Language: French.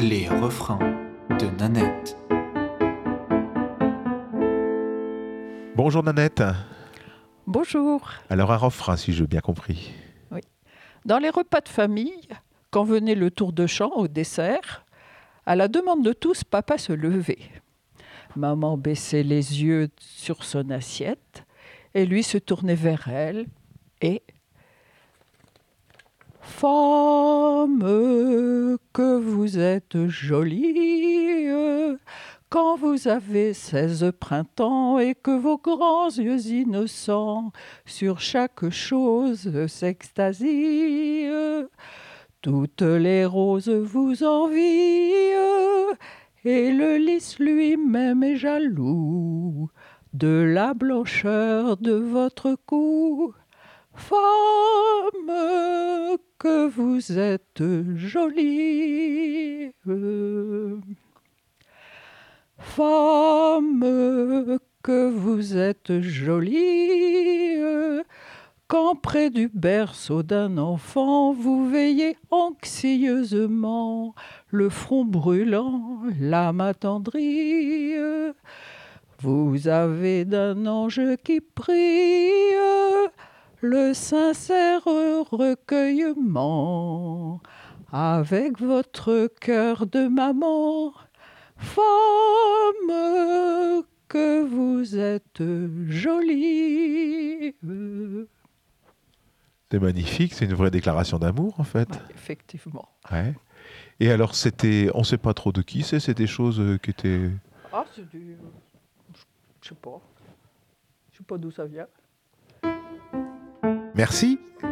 Les refrains de Nanette. Bonjour Nanette. Bonjour. Alors un refrain si j'ai bien compris. Oui. Dans les repas de famille, quand venait le tour de chant au dessert, à la demande de tous, papa se levait. Maman baissait les yeux sur son assiette et lui se tournait vers elle et « Femme, que vous êtes jolie quand vous avez 16 printemps et que vos grands yeux innocents sur chaque chose s'extasient. Toutes les roses vous envient et le lys lui-même est jaloux de la blancheur de votre cou. Femme, que vous êtes jolie. Femme, que vous êtes jolie. Quand près du berceau d'un enfant, vous veillez anxieusement, le front brûlant, l'âme attendrie. Vous avez d'un ange qui prie le sincère recueillement avec votre cœur de maman. Femme, que vous êtes jolie. C'est magnifique, c'est une vraie déclaration d'amour en fait. Ouais, effectivement. Ouais. Et alors on ne sait pas trop de qui c'est des choses qui étaient... Ah, c'est du... Je sais pas. Je sais pas d'où ça vient. Merci.